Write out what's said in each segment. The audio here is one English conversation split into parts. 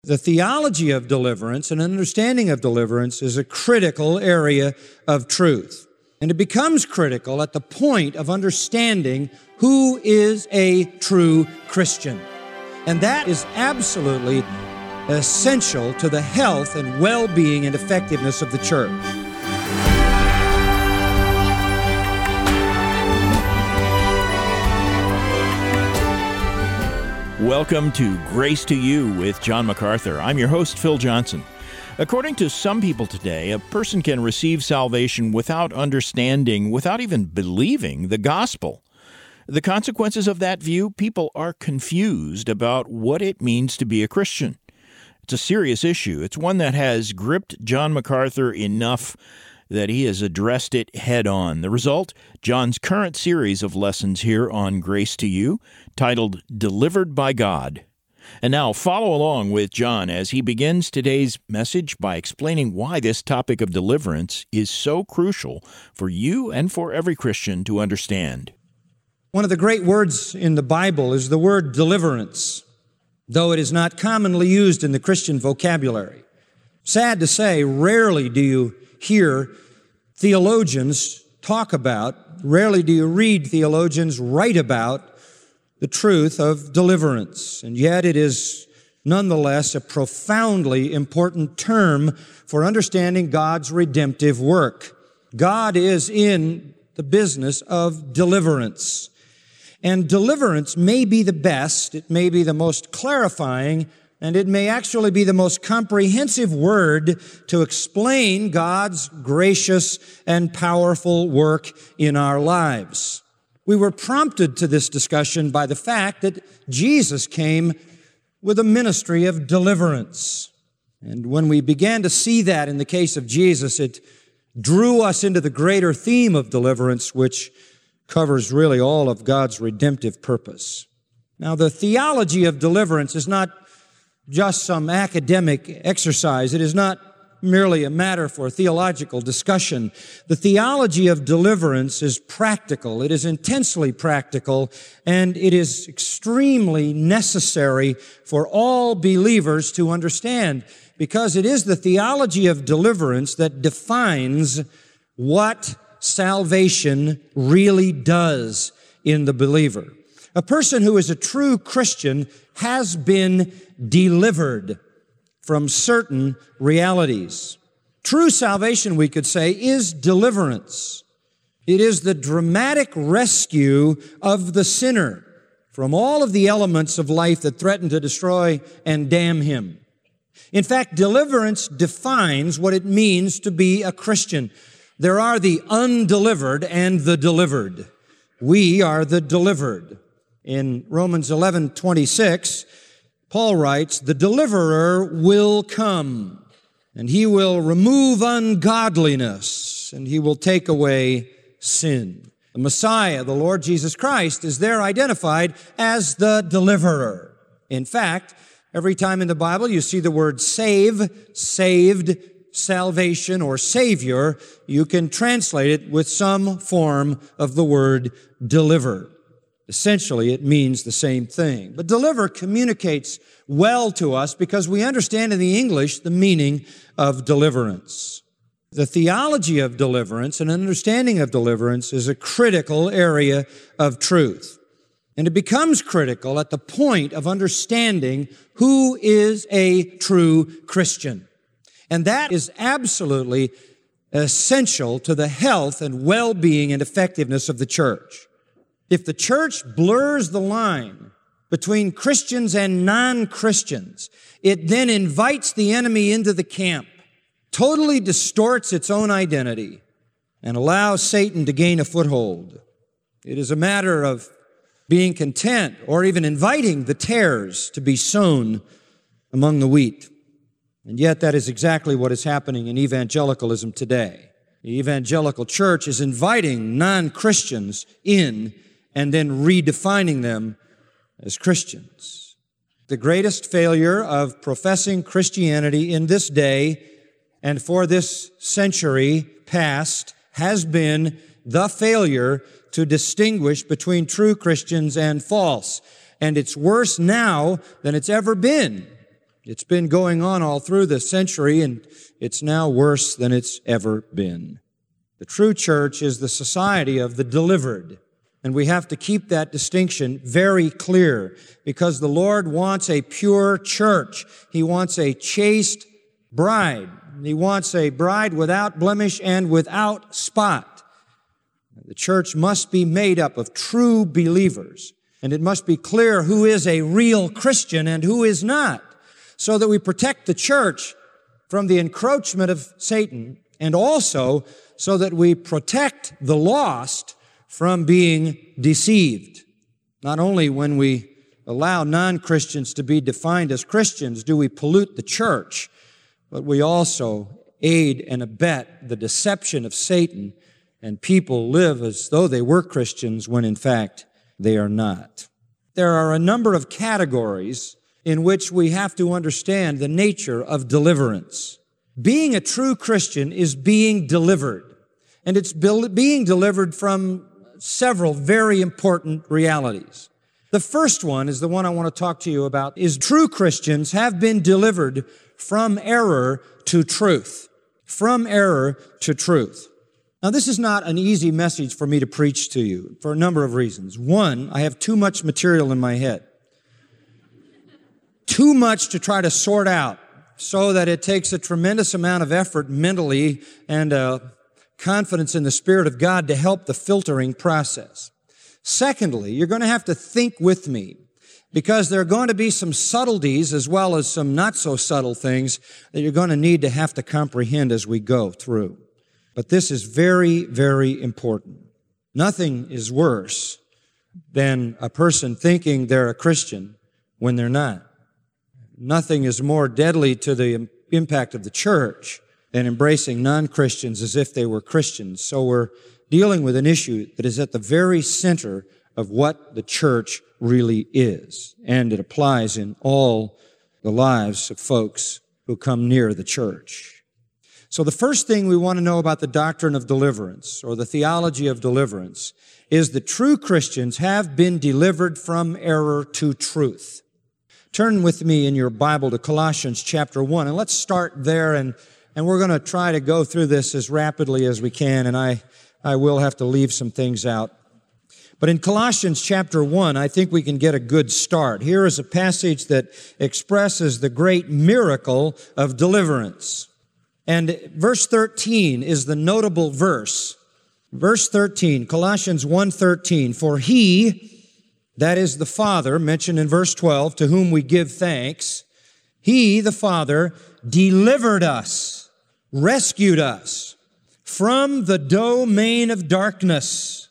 The theology of deliverance and understanding of deliverance is a critical area of truth. And it becomes critical at the point of understanding who is a true Christian. And that is absolutely essential to the health and well-being and effectiveness of the church. Welcome to Grace to You with John MacArthur. I'm your host, Phil Johnson. According to some people today, a person can receive salvation without understanding, without even believing the gospel. The consequences of that view, people are confused about what it means to be a Christian. It's a serious issue. It's one that has gripped John MacArthur enough that he has addressed it head on. The result, John's current series of lessons here on Grace to You, titled Delivered by God. And now follow along with John as he begins today's message by explaining why this topic of deliverance is so crucial for you and for every Christian to understand. One of the great words in the Bible is the word deliverance, though it is not commonly used in the Christian vocabulary. Sad to say, rarely do you hear theologians talk about, rarely do you read theologians write about the truth of deliverance. And yet it is nonetheless a profoundly important term for understanding God's redemptive work. God is in the business of deliverance. And deliverance may be the best, it may be the most clarifying, and it may actually be the most comprehensive word to explain God's gracious and powerful work in our lives. We were prompted to this discussion by the fact that Jesus came with a ministry of deliverance. And when we began to see that in the case of Jesus, it drew us into the greater theme of deliverance, which covers really all of God's redemptive purpose. Now, the theology of deliverance is not just some academic exercise. It is not merely a matter for theological discussion. The theology of deliverance is practical. It is intensely practical, and it is extremely necessary for all believers to understand, because it is the theology of deliverance that defines what salvation really does in the believer. A person who is a true Christian has been delivered from certain realities. True salvation, we could say, is deliverance. It is the dramatic rescue of the sinner from all of the elements of life that threaten to destroy and damn him. In fact, deliverance defines what it means to be a Christian. There are the undelivered and the delivered. We are the delivered. In Romans 11:26, Paul writes, "The deliverer will come, and he will remove ungodliness, and he will take away sin." The Messiah, the Lord Jesus Christ, is there identified as the deliverer. In fact, every time in the Bible you see the word save, saved, salvation, or Savior, you can translate it with some form of the word deliver. Essentially, it means the same thing. But deliver communicates well to us because we understand in the English the meaning of deliverance. The theology of deliverance and understanding of deliverance is a critical area of truth. And it becomes critical at the point of understanding who is a true Christian. And that is absolutely essential to the health and well-being and effectiveness of the church. If the church blurs the line between Christians and non-Christians, it then invites the enemy into the camp, totally distorts its own identity, and allows Satan to gain a foothold. It is a matter of being content or even inviting the tares to be sown among the wheat. And yet that is exactly what is happening in evangelicalism today. The evangelical church is inviting non-Christians in and then redefining them as Christians. The greatest failure of professing Christianity in this day and for this century past has been the failure to distinguish between true Christians and false. And it's worse now than it's ever been. It's been going on all through the century, and it's now worse than it's ever been. The true church is the society of the delivered, and we have to keep that distinction very clear, because the Lord wants a pure church. He wants a chaste bride. He wants a bride without blemish and without spot. The church must be made up of true believers, and it must be clear who is a real Christian and who is not, so that we protect the church from the encroachment of Satan, and also so that we protect the lost from being deceived. Not only when we allow non-Christians to be defined as Christians do we pollute the church, but we also aid and abet the deception of Satan, and people live as though they were Christians when in fact they are not. There are a number of categories in which we have to understand the nature of deliverance. Being a true Christian is being delivered, and it's being delivered from several very important realities. The first one is the one I want to talk to you about, is true Christians have been delivered from error to truth. From error to truth. Now, this is not an easy message for me to preach to you for a number of reasons. One, I have too much material in my head. Too much to try to sort out, so that it takes a tremendous amount of effort mentally and confidence in the Spirit of God to help the filtering process. Secondly, you're going to have to think with me, because there are going to be some subtleties as well as some not so subtle things that you're going to have to comprehend as we go through. But this is very, very important. Nothing is worse than a person thinking they're a Christian when they're not. Nothing is more deadly to the impact of the church than embracing non-Christians as if they were Christians. So we're dealing with an issue that is at the very center of what the church really is. And it applies in all the lives of folks who come near the church. So the first thing we want to know about the doctrine of deliverance, or the theology of deliverance, is that true Christians have been delivered from error to truth. Turn with me in your Bible to Colossians chapter 1, and let's start there, and we're going to try to go through this as rapidly as we can, and I will have to leave some things out. But in Colossians chapter 1, I think we can get a good start. Here is a passage that expresses the great miracle of deliverance. And verse 13 is the notable verse. Verse 13, Colossians 1:13, for He, that is the Father, mentioned in verse 12, to whom we give thanks, He, the Father, delivered us, rescued us from the domain of darkness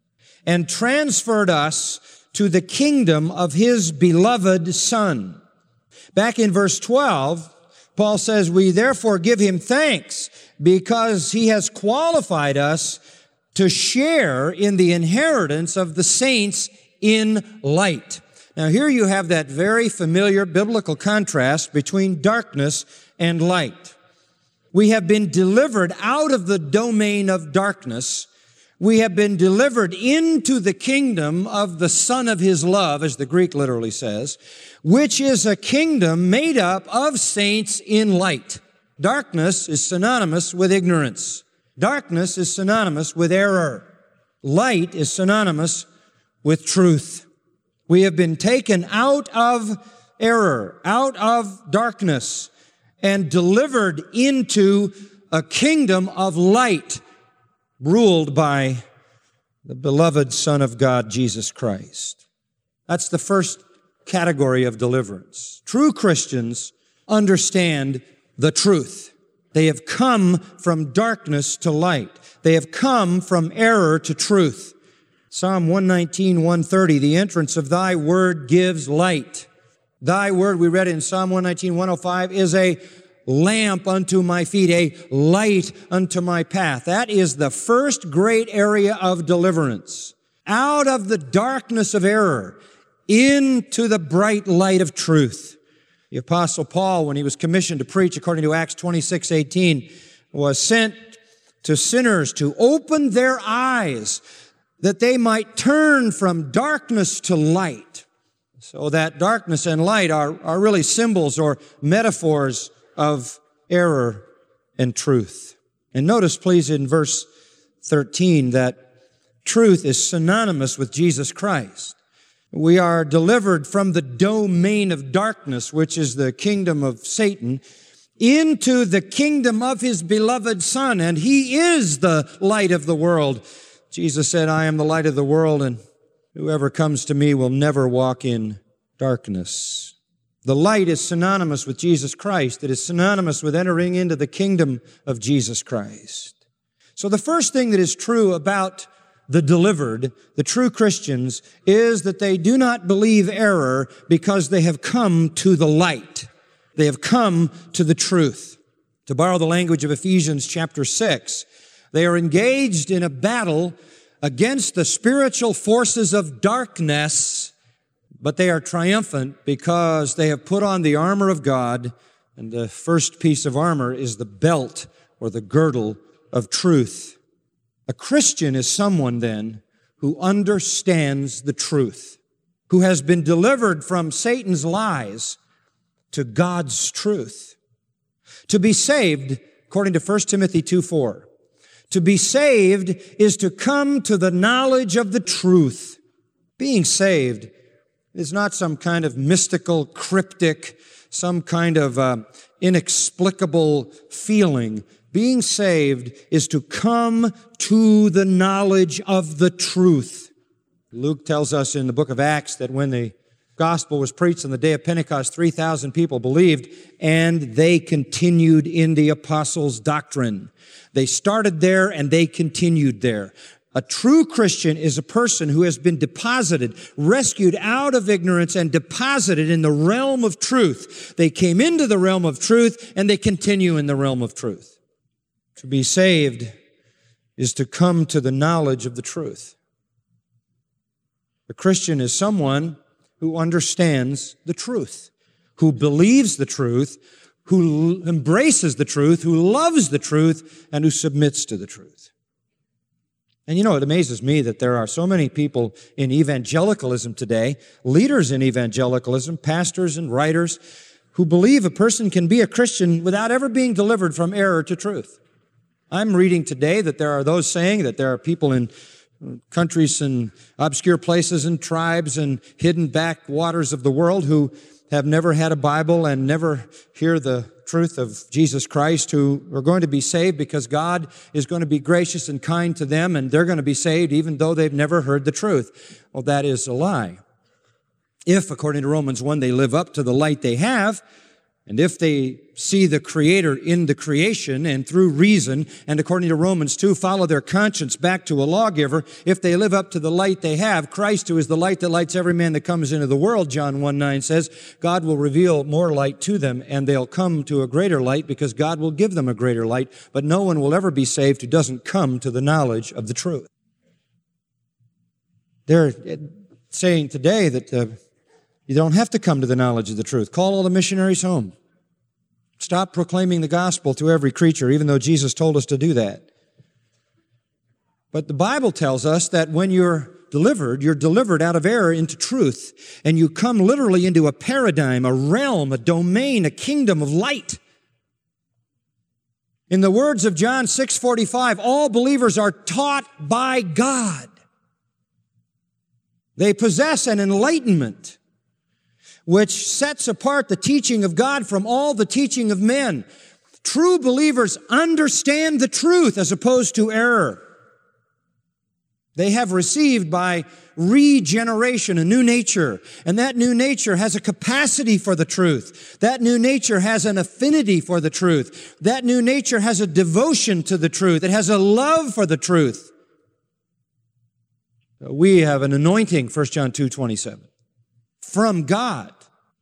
and transferred us to the kingdom of His beloved Son. Back in verse 12, Paul says, we therefore give Him thanks because He has qualified us to share in the inheritance of the saints in light. Now here you have that very familiar biblical contrast between darkness and light. We have been delivered out of the domain of darkness. We have been delivered into the kingdom of the Son of His love, as the Greek literally says, which is a kingdom made up of saints in light. Darkness is synonymous with ignorance. Darkness is synonymous with error. Light is synonymous with truth. We have been taken out of error, out of darkness, and delivered into a kingdom of light ruled by the beloved Son of God, Jesus Christ. That's the first category of deliverance. True Christians understand the truth. They have come from darkness to light. They have come from error to truth. Psalm 119, 130, the entrance of Thy word gives light. Thy word, we read in Psalm 119, 105, is a lamp unto my feet, a light unto my path. That is the first great area of deliverance. Out of the darkness of error, into the bright light of truth. The Apostle Paul, when he was commissioned to preach according to Acts 26:18, was sent to sinners to open their eyes that they might turn from darkness to light. So that darkness and light are really symbols or metaphors of error and truth. And notice, please, in verse 13 that truth is synonymous with Jesus Christ. We are delivered from the domain of darkness, which is the kingdom of Satan, into the kingdom of His beloved Son, and He is the light of the world. Jesus said, I am the light of the world, and whoever comes to me will never walk in darkness. The light is synonymous with Jesus Christ. It is synonymous with entering into the kingdom of Jesus Christ. So the first thing that is true about the delivered, the true Christians, is that they do not believe error because they have come to the light. They have come to the truth. To borrow the language of Ephesians chapter 6, they are engaged in a battle against the spiritual forces of darkness, but they are triumphant because they have put on the armor of God, and the first piece of armor is the belt or the girdle of truth. A Christian is someone then who understands the truth, who has been delivered from Satan's lies to God's truth. To be saved, according to 1 Timothy 2:4, to be saved is to come to the knowledge of the truth. Being saved is not some kind of mystical, cryptic, some kind of inexplicable feeling. Being saved is to come to the knowledge of the truth. Luke tells us in the book of Acts that when the gospel was preached on the day of Pentecost, 3,000 people believed, and they continued in the apostles' doctrine. They started there and they continued there. A true Christian is a person who has been deposited, rescued out of ignorance and deposited in the realm of truth. They came into the realm of truth and they continue in the realm of truth. To be saved is to come to the knowledge of the truth. A Christian is someone who understands the truth, who believes the truth, who embraces the truth, who loves the truth, and who submits to the truth. And you know, it amazes me that there are so many people in evangelicalism today, leaders in evangelicalism, pastors and writers, who believe a person can be a Christian without ever being delivered from error to truth. I'm reading today that there are those saying that there are people in countries and obscure places and tribes and hidden back waters of the world who have never had a Bible and never hear the truth of Jesus Christ, who are going to be saved because God is going to be gracious and kind to them, and they're going to be saved even though they've never heard the truth. Well, that is a lie. If, according to Romans 1, they live up to the light they have, and if they see the Creator in the creation and through reason, and according to Romans 2, follow their conscience back to a lawgiver, if they live up to the light they have, Christ, who is the light that lights every man that comes into the world, John 1:9 says, God will reveal more light to them, and they'll come to a greater light because God will give them a greater light, but no one will ever be saved who doesn't come to the knowledge of the truth. They're saying today that you don't have to come to the knowledge of the truth. Call all the missionaries home. Stop proclaiming the gospel to every creature, even though Jesus told us to do that. But the Bible tells us that when you're delivered out of error into truth, and you come literally into a paradigm, a realm, a domain, a kingdom of light. In the words of John 6:45, all believers are taught by God. They possess an enlightenment which sets apart the teaching of God from all the teaching of men. True believers understand the truth as opposed to error. They have received by regeneration a new nature, and that new nature has a capacity for the truth. That new nature has an affinity for the truth. That new nature has a devotion to the truth. It has a love for the truth. We have an anointing, 1 John 2:27. From God.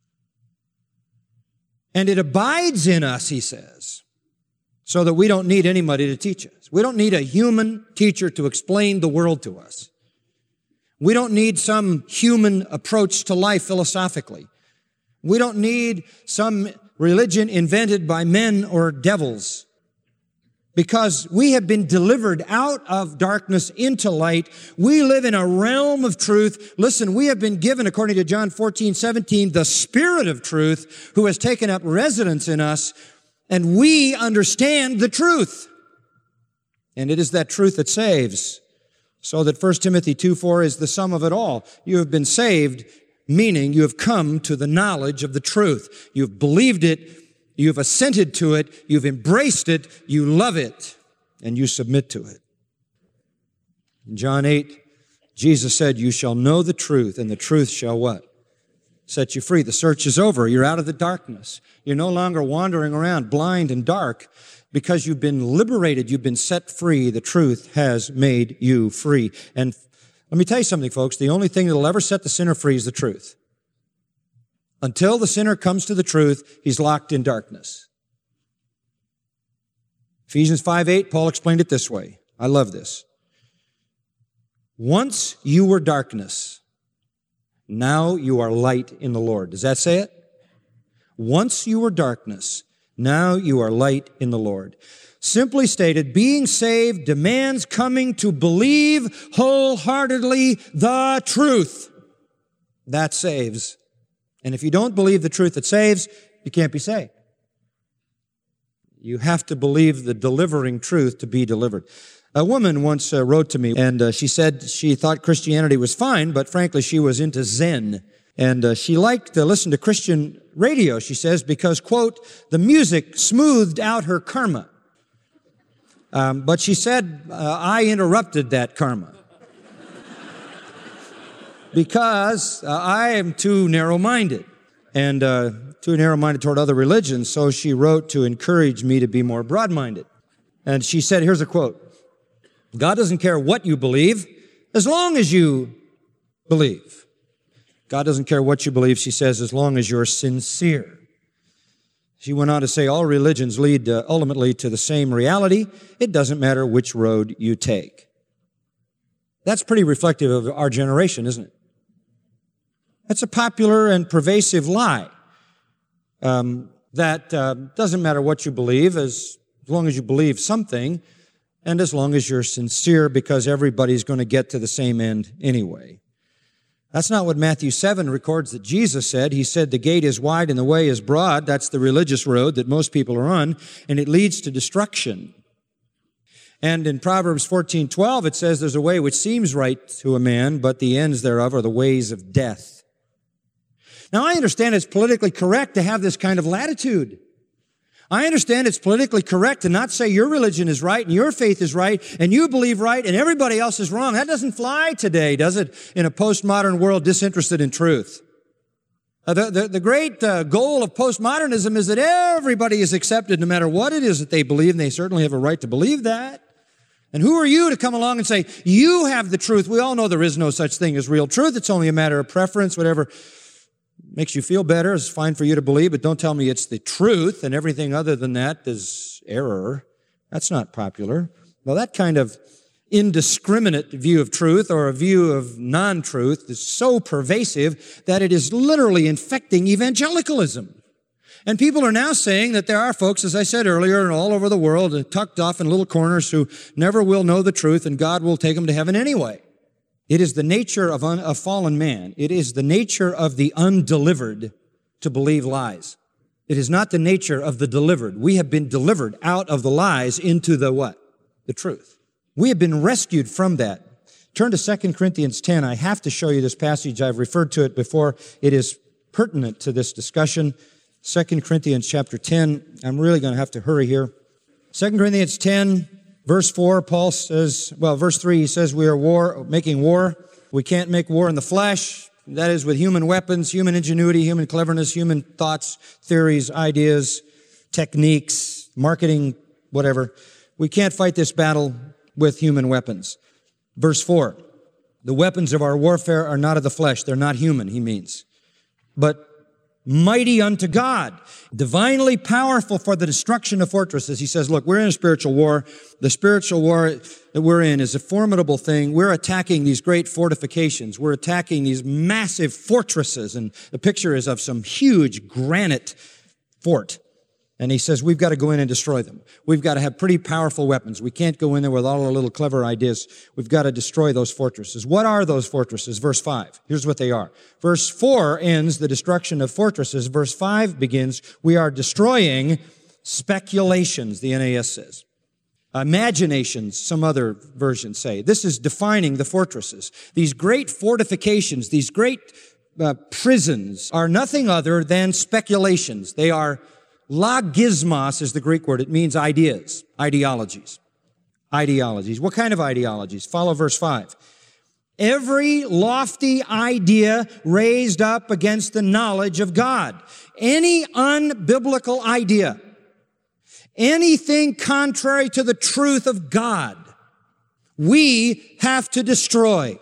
And it abides in us, he says, so that we don't need anybody to teach us. We don't need a human teacher to explain the world to us. We don't need some human approach to life philosophically. We don't need some religion invented by men or devils. Because we have been delivered out of darkness into light. We live in a realm of truth. Listen, we have been given, according to John 14:17, the Spirit of truth who has taken up residence in us, and we understand the truth. And it is that truth that saves. So that 1 Timothy 2:4 is the sum of it all. You have been saved, meaning you have come to the knowledge of the truth. You've believed it. You've assented to it, you've embraced it, you love it, and you submit to it. In John 8, Jesus said, you shall know the truth, and the truth shall what? Set you free. The search is over. You're out of the darkness. You're no longer wandering around blind and dark because you've been liberated. You've been set free. The truth has made you free. And let me tell you something, folks. The only thing that will ever set the sinner free is the truth. Until the sinner comes to the truth, he's locked in darkness. Ephesians 5:8, Paul explained it this way. I love this. Once you were darkness, now you are light in the Lord. Does that say it? Once you were darkness, now you are light in the Lord. Simply stated, being saved demands coming to believe wholeheartedly the truth. That saves. And if you don't believe the truth that saves, you can't be saved. You have to believe the delivering truth to be delivered. A woman once wrote to me, and she said she thought Christianity was fine, but frankly, she was into Zen. And she liked to listen to Christian radio, she says, because, quote, the music smoothed out her karma. But she said, I interrupted that karma. Because I am too narrow-minded and too narrow-minded toward other religions, so she wrote to encourage me to be more broad-minded. And she said, here's a quote, God doesn't care what you believe as long as you believe. God doesn't care what you believe, she says, as long as you're sincere. She went on to say, all religions lead ultimately to the same reality. It doesn't matter which road you take. That's pretty reflective of our generation, isn't it? That's a popular and pervasive lie that doesn't matter what you believe as long as you believe something and as long as you're sincere, because everybody's going to get to the same end anyway. That's not what Matthew 7 records that Jesus said. He said the gate is wide and the way is broad. That's the religious road that most people are on, and it leads to destruction. And in Proverbs 14:12, it says there's a way which seems right to a man, but the ends thereof are the ways of death. Now, I understand it's politically correct to have this kind of latitude. I understand it's politically correct to not say your religion is right and your faith is right and you believe right and everybody else is wrong. That doesn't fly today, does it, in a postmodern world disinterested in truth? The great goal of postmodernism is that everybody is accepted no matter what it is that they believe, and they certainly have a right to believe that. And who are you to come along and say, you have the truth? We all know there is no such thing as real truth. It's only a matter of preference. Whatever makes you feel better is fine for you to believe, but don't tell me it's the truth and everything other than that is error. That's not popular. Well, that kind of indiscriminate view of truth or a view of non-truth is so pervasive that it is literally infecting evangelicalism. And people are now saying that there are folks, as I said earlier, all over the world, tucked off in little corners who never will know the truth, and God will take them to heaven anyway. It is the nature of fallen man. It is the nature of the undelivered to believe lies. It is not the nature of the delivered. We have been delivered out of the lies into the what? The truth. We have been rescued from that. Turn to 2 Corinthians 10. I have to show you this passage. I've referred to it before. It is pertinent to this discussion. 2 Corinthians chapter 10. I'm really going to have to hurry here. 2 Corinthians 10, verse 4, Paul says, verse 3, he says we are making war. We can't make war in the flesh. That is with human weapons, human ingenuity, human cleverness, human thoughts, theories, ideas, techniques, marketing, whatever. We can't fight this battle with human weapons. Verse 4, the weapons of our warfare are not of the flesh. They're not human, he means, but mighty unto God, divinely powerful for the destruction of fortresses. He says, look, we're in a spiritual war. The spiritual war that we're in is a formidable thing. We're attacking these great fortifications. We're attacking these massive fortresses. And the picture is of some huge granite fort. And he says, we've got to go in and destroy them. We've got to have pretty powerful weapons. We can't go in there with all our little clever ideas. We've got to destroy those fortresses. What are those fortresses? Verse 5. Here's what they are. Verse 4 ends the destruction of fortresses. Verse 5 begins, we are destroying speculations, the NAS says. Imaginations, some other versions say. This is defining the fortresses. These great fortifications, these great prisons are nothing other than speculations. They are logismos is the Greek word. It means ideas, ideologies. Ideologies. What kind of ideologies? Follow verse 5. Every lofty idea raised up against the knowledge of God. Any unbiblical idea. Anything contrary to the truth of God. We have to destroy.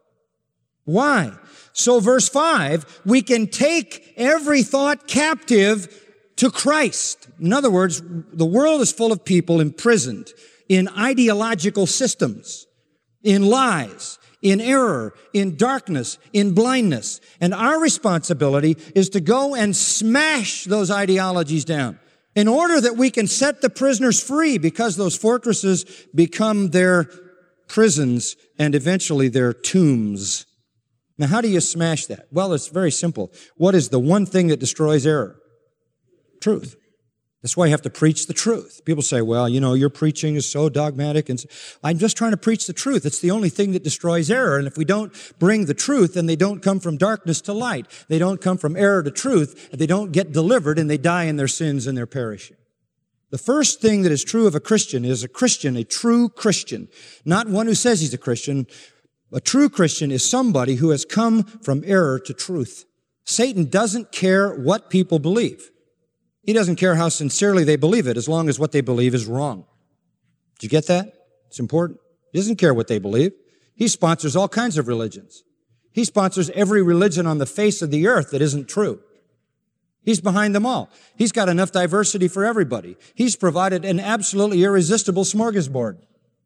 Why? So verse 5, we can take every thought captive to Christ. In other words, the world is full of people imprisoned in ideological systems, in lies, in error, in darkness, in blindness. And our responsibility is to go and smash those ideologies down in order that we can set the prisoners free, because those fortresses become their prisons and eventually their tombs. Now, how do you smash that? Well, it's very simple. What is the one thing that destroys error? Truth. That's why you have to preach the truth. People say, well, your preaching is so dogmatic. And I'm just trying to preach the truth. It's the only thing that destroys error. And if we don't bring the truth, then they don't come from darkness to light. They don't come from error to truth. They don't get delivered, and they die in their sins and they're perishing. The first thing that is true of a Christian is a true Christian, not one who says he's a Christian. A true Christian is somebody who has come from error to truth. Satan doesn't care what people believe. He doesn't care how sincerely they believe it, as long as what they believe is wrong. Did you get that? It's important. He doesn't care what they believe. He sponsors all kinds of religions. He sponsors every religion on the face of the earth that isn't true. He's behind them all. He's got enough diversity for everybody. He's provided an absolutely irresistible smorgasbord.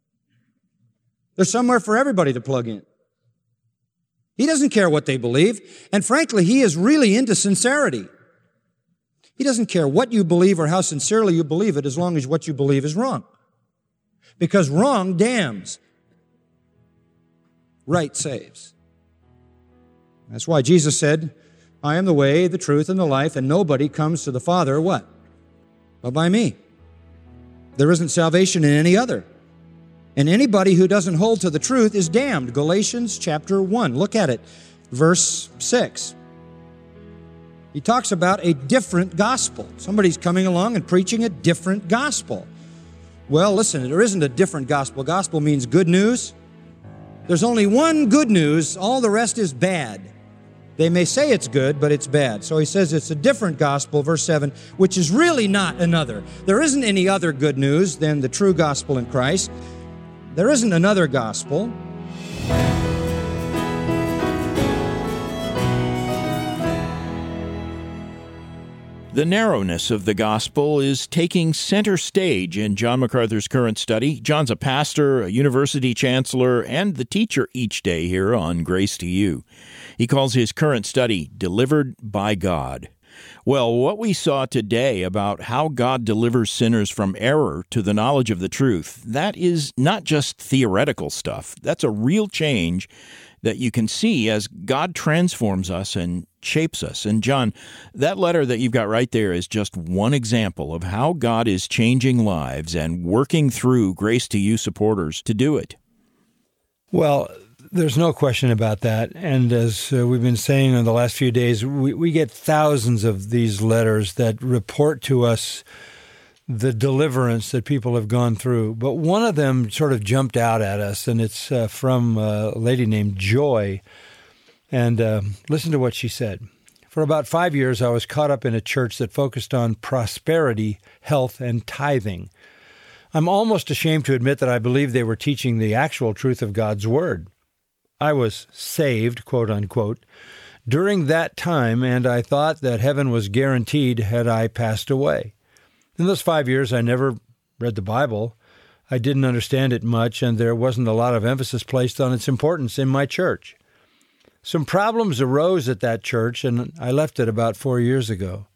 There's somewhere for everybody to plug in. He doesn't care what they believe. And frankly, he is really into sincerity. He doesn't care what you believe or how sincerely you believe it, as long as what you believe is wrong. Because wrong damns. Right saves. That's why Jesus said, I am the way, the truth, and the life, and nobody comes to the Father, what? But by me. There isn't salvation in any other. And anybody who doesn't hold to the truth is damned. Galatians chapter 1. Look at it. Verse 6. He talks about a different gospel. Somebody's coming along and preaching a different gospel. Well, listen, there isn't a different gospel. Gospel means good news. There's only one good news. All the rest is bad. They may say it's good, but it's bad. So he says it's a different gospel, verse 7, which is really not another. There isn't any other good news than the true gospel in Christ. There isn't another gospel. The narrowness of the gospel is taking center stage in John MacArthur's current study. John's a pastor, a university chancellor, and the teacher each day here on Grace to You. He calls his current study Delivered by God. Well, what we saw today about how God delivers sinners from error to the knowledge of the truth, that is not just theoretical stuff. That's a real change that you can see as God transforms us and shapes us. And John, that letter that you've got right there is just one example of how God is changing lives and working through Grace to You supporters to do it. Well, there's no question about that. And as we've been saying in the last few days, we get thousands of these letters that report to us the deliverance that people have gone through. But one of them sort of jumped out at us, and it's from a lady named Joy. And listen to what she said. For about 5 years, I was caught up in a church that focused on prosperity, health, and tithing. I'm almost ashamed to admit that I believe they were teaching the actual truth of God's Word. I was saved, quote unquote, during that time, and I thought that heaven was guaranteed had I passed away. In those 5 years, I never read the Bible. I didn't understand it much, and there wasn't a lot of emphasis placed on its importance in my church. Some problems arose at that church, and I left it about 4 years ago.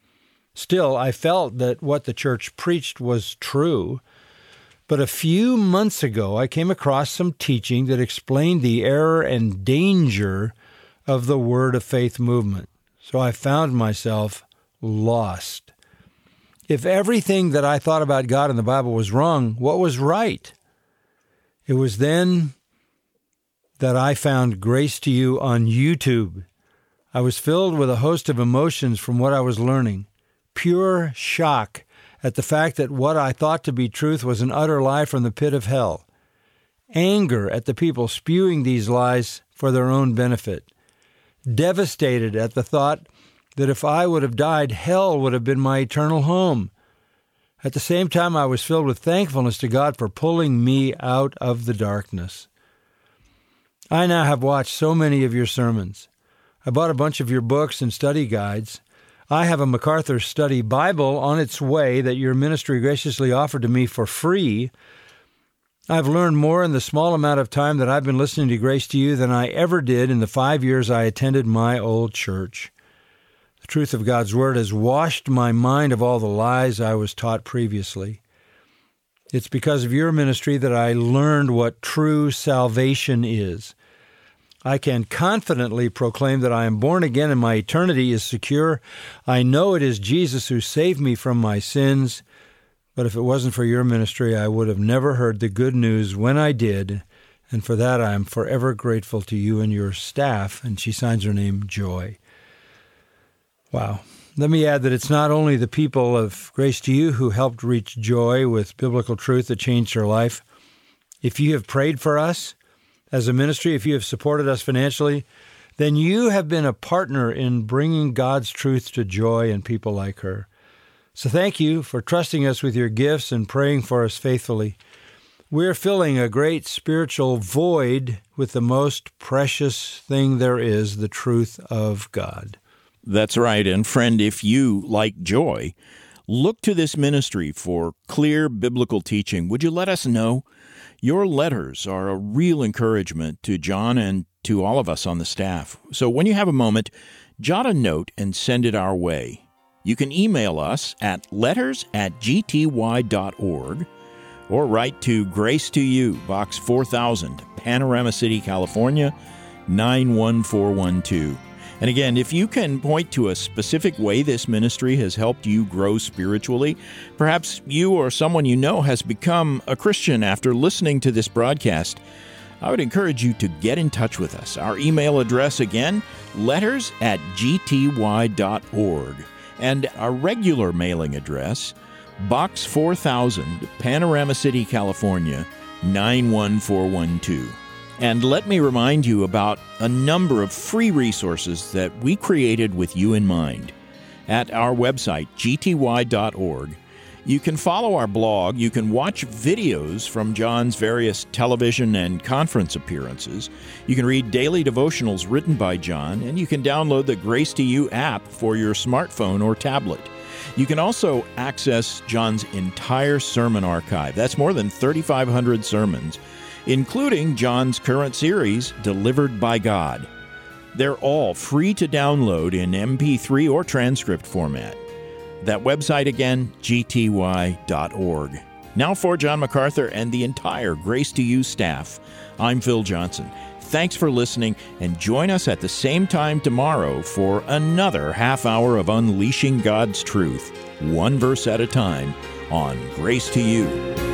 Still, I felt that what the church preached was true. But a few months ago, I came across some teaching that explained the error and danger of the Word of Faith movement. So I found myself lost. If everything that I thought about God in the Bible was wrong, what was right? It was then that I found Grace to You on YouTube. I was filled with a host of emotions from what I was learning. Pure shock at the fact that what I thought to be truth was an utter lie from the pit of hell. Anger at the people spewing these lies for their own benefit. Devastated at the thought that if I would have died, hell would have been my eternal home. At the same time, I was filled with thankfulness to God for pulling me out of the darkness. I now have watched so many of your sermons. I bought a bunch of your books and study guides. I have a MacArthur Study Bible on its way that your ministry graciously offered to me for free. I've learned more in the small amount of time that I've been listening to Grace to You than I ever did in the 5 years I attended my old church. The truth of God's Word has washed my mind of all the lies I was taught previously. It's because of your ministry that I learned what true salvation is. I can confidently proclaim that I am born again and my eternity is secure. I know it is Jesus who saved me from my sins, but if it wasn't for your ministry, I would have never heard the good news when I did, and for that I am forever grateful to you and your staff. And she signs her name, Joy. Wow. Let me add that it's not only the people of Grace to You who helped reach Joy with biblical truth that changed her life. If you have prayed for us as a ministry, if you have supported us financially, then you have been a partner in bringing God's truth to Joy and people like her. So thank you for trusting us with your gifts and praying for us faithfully. We're filling a great spiritual void with the most precious thing there is, the truth of God. That's right. And friend, if you, like Joy, look to this ministry for clear biblical teaching, would you let us know? Your letters are a real encouragement to John and to all of us on the staff. So when you have a moment, jot a note and send it our way. You can email us at letters@gty.org or write to Grace to You, Box 4000, Panorama City, California, 91412. And again, if you can point to a specific way this ministry has helped you grow spiritually, perhaps you or someone you know has become a Christian after listening to this broadcast, I would encourage you to get in touch with us. Our email address again, letters@gty.org. And our regular mailing address, Box 4000, Panorama City, California, 91412. And let me remind you about a number of free resources that we created with you in mind. At our website, gty.org, you can follow our blog, you can watch videos from John's various television and conference appearances, you can read daily devotionals written by John, and you can download the Grace to You app for your smartphone or tablet. You can also access John's entire sermon archive. That's more than 3,500 sermons, including John's current series, Delivered by God. They're all free to download in MP3 or transcript format. That website again, gty.org. Now for John MacArthur and the entire Grace to You staff, I'm Phil Johnson. Thanks for listening, and join us at the same time tomorrow for another half hour of unleashing God's truth, one verse at a time, on Grace to You.